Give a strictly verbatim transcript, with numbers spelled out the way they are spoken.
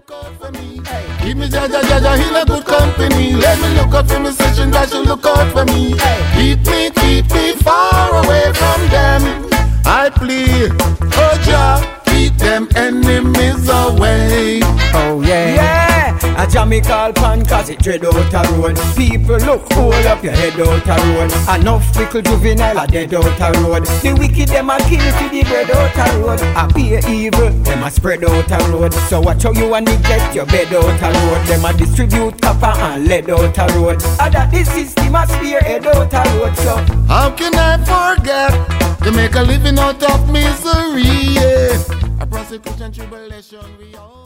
look out for me. Hey. Keep me jaja jaja in a good company. Let me look out for me session, that should look out for me. Hey. Keep me, keep me far away from them. I plead, oh Jah, keep them enemies away. Oh yeah, yeah. A jammy call pan cause it dread out a road. People look, hold up your head out a road. Enough little juvenile are dead out a road. The wicked them a kill for the bread out a road. A pay evil, them a spread out a road. So watch how you a neglect your bed out a road. Them a distribute copper and lead out a road. And that this system a spear head out a road. So how can I forget to make a living out of misery? Yeah. A prosecution tribulation we all